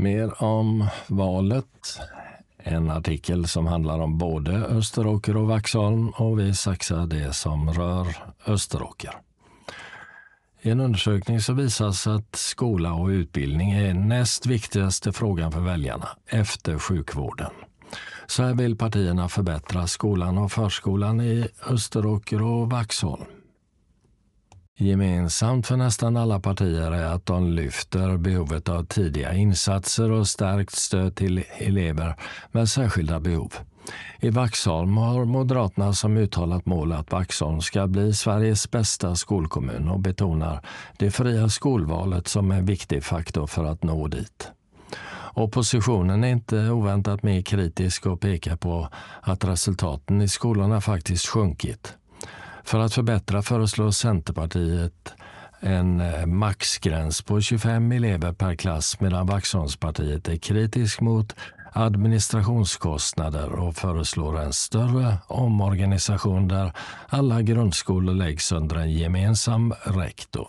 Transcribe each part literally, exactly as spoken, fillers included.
Mer om valet. En artikel som handlar om både Österåker och Vaxholm, och vi saxar det som rör Österåker. I en undersökning så visas att skola och utbildning är näst viktigaste frågan för väljarna efter sjukvården. Så här vill partierna förbättra skolan och förskolan i Österåker och Vaxholm. Gemensamt för nästan alla partier är att de lyfter behovet av tidiga insatser och stärkt stöd till elever med särskilda behov. I Vaxholm har Moderaterna som uttalat mål att Vaxholm ska bli Sveriges bästa skolkommun och betonar det fria skolvalet som en viktig faktor för att nå dit. Oppositionen är inte oväntat mer kritisk och pekar på att resultaten i skolorna faktiskt sjunkit. För att förbättra föreslår Centerpartiet en maxgräns på tjugofem elever per klass, medan Vaxholmspartiet är kritisk mot administrationskostnader och föreslår en större omorganisation där alla grundskolor läggs under en gemensam rektor.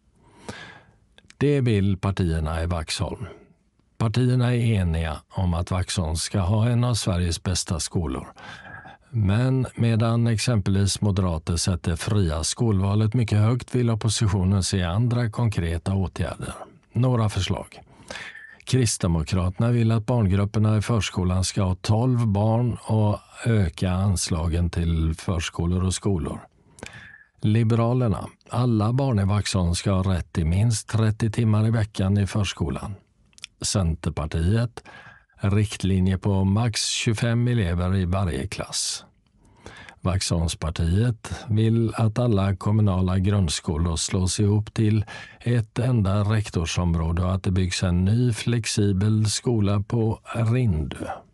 Det vill partierna i Vaxholm. Partierna är eniga om att Vaxholm ska ha en av Sveriges bästa skolor. Men medan exempelvis moderater sätter fria skolvalet mycket högt vill oppositionen se andra konkreta åtgärder. Några förslag. Kristdemokraterna vill att barngrupperna i förskolan ska ha tolv barn och öka anslagen till förskolor och skolor. Liberalerna. Alla barn i Vaxholm ska ha rätt till minst trettio timmar i veckan i förskolan. Centerpartiet. Riktlinje på max tjugofem elever i varje klass. Vaxholmspartiet vill att alla kommunala grundskolor slås ihop till ett enda rektorsområde och att det byggs en ny flexibel skola på Rindö.